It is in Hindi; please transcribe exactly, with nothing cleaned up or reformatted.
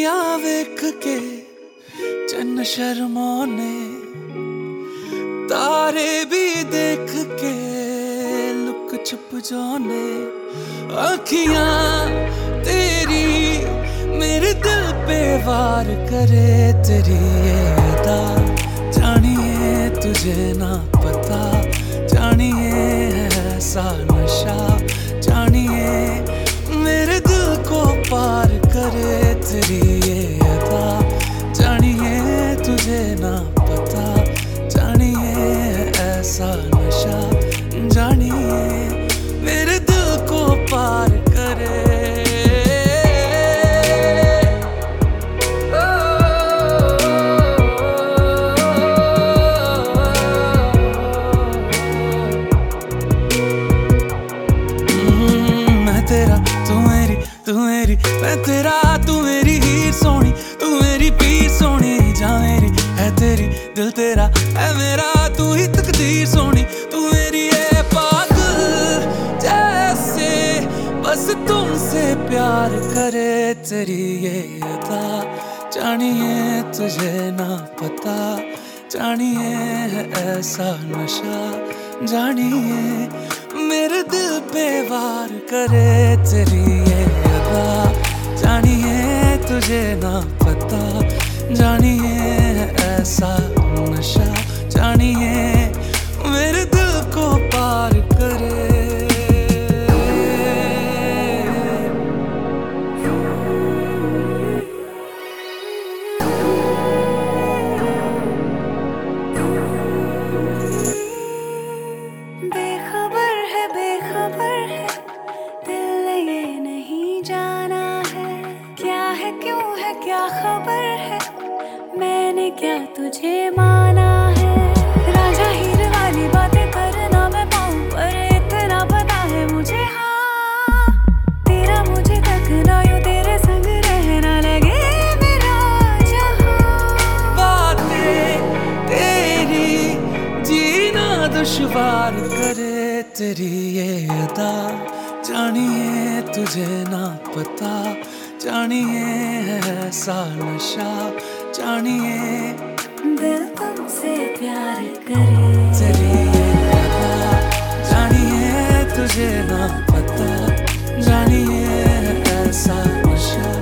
अखियां वेख के चन्न शर्माने, तारे भी देख के लुक छुप जाने। अखियां तेरी मेरे दिल पे वार करे, तेरी ये अदा जानिए तुझे ना पता, जानिए ऐसा नशा, जानिए मेरे दिल को पार करे, तेरी ये अदा जानिए तुझे ना पता, जानिए ऐसा नशा, जानिए मेरे दिल को पार करे। तेरा तू मेरी तू मेरी मैं तेरा, तू मेरी हीर सोनी, तू मेरी पीर सोनी, जा मेरी है तेरी दिल तेरा है मेरा, तू ही तकदीर सोनी, तू मेरी है पागल जैसे बस तुमसे प्यार करे, तेरी ये अदा जानिए तुझे ना पता, जानिए है ऐसा नशा, जानिए मेरे दिल पे वार करे, तेरी ये अदा जानिए तुझे ना पता, जानिए ऐसा नशा, जानिए मेरे दिल को पार करे। क्या खबर है मैंने क्या तुझे माना है, राजा हीर वाली बातें करना मैं पाऊं, पर इतना पता है मुझे हाँ तेरा मुझे तकना, यूं तेरे संग रहना लगे मेरा जहां। बातें तेरी जीना दुश्वार करे, तेरी ये अदा जानिए तुझे ना पता, जानिए ऐसा नशा, जानिए दिल तुमसे प्यार करे, तेरी ये अदा जानिए तुझे ना पता, जानिए ऐसा नशा।